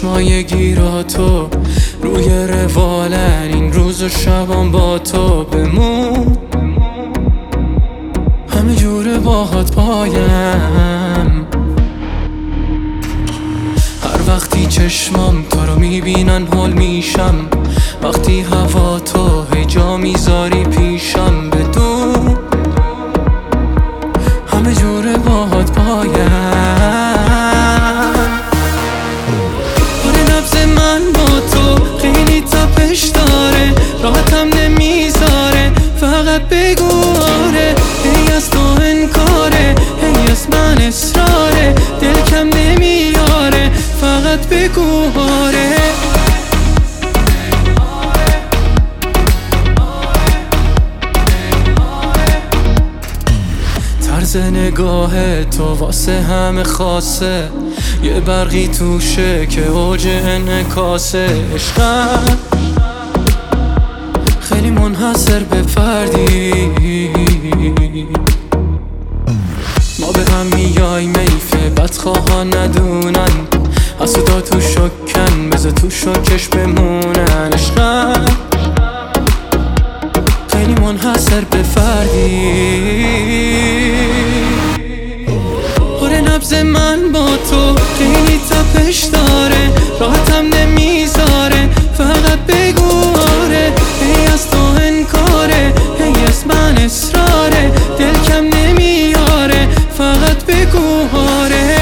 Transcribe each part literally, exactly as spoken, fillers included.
چشمای گیراتو روی روالن، این روز و شبان با تو بمون، همه جوره باهات پایم. هر وقتی چشمام تو رو میبینن حال میشم، وقتی هوا تو هی جا میذاری پیشم، بدون همه جوره باهات پایم. آره نبض من با تو خیلی تپش داره، راحتم نمیذاره، فقط بگو آره. هی از تو انکاره، هی از من اصراره، دل کم نمیاره، فقط بگو آره. طرز نگاه تو واسه همه خاصه، یه برقی توشه که اوج انعکاسه. عشقم خیلی منحصر به فردی، ما به هم میایم ایفه بدخواهان ندونن، حسودا تو شکن بذار تو شکش بمونن. عشقم خیلی منحصر به فردی، آره نبض من با تو خیلی تپش داره، راحتم نمیذاره، فقط بگو آره. هی از تو انکاره، هی از من اصراره، دل کم نمیاره، فقط بگو آره.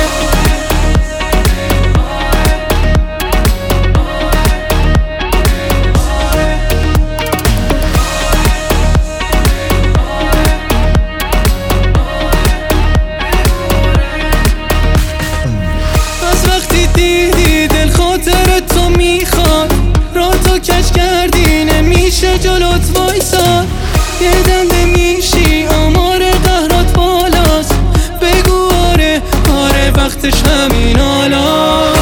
دیدی دل خاطر تو میخواد، را تو کش کردی نمیشه جلوت وایساد، یه دنده میشی آمار قهرات بالاست، بگو آره آره وقتش همین حالاست.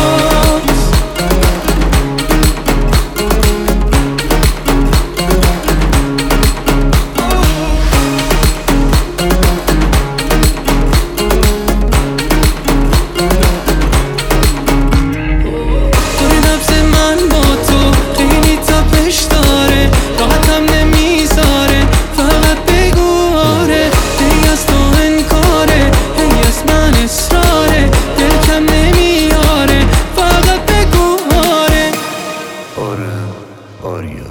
Audio.